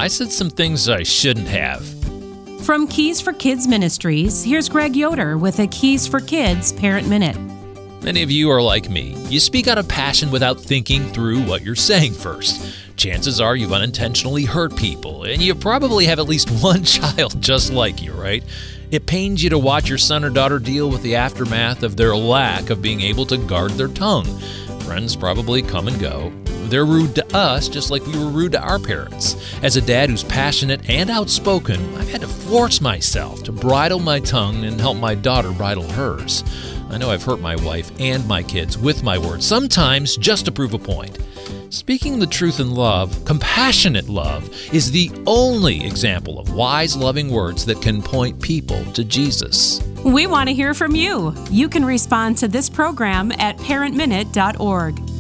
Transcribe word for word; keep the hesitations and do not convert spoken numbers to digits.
I said some things I shouldn't have. From Keys for Kids Ministries, here's Greg Yoder with a Keys for Kids Parent Minute. Many of you are like me. You speak out of passion without thinking through what you're saying first. Chances are you've unintentionally hurt people, and you probably have at least one child just like you, right? It pains you to watch your son or daughter deal with the aftermath of their lack of being able to guard their tongue. Friends probably come and go. They're rude to us just like we were rude to our parents. As a dad who's passionate and outspoken, I've had to force myself to bridle my tongue and help my daughter bridle hers. I know I've hurt my wife and my kids with my words, sometimes just to prove a point. Speaking the truth in love, compassionate love, is the only example of wise, loving words that can point people to Jesus. We want to hear from you. You can respond to this program at parent minute dot org.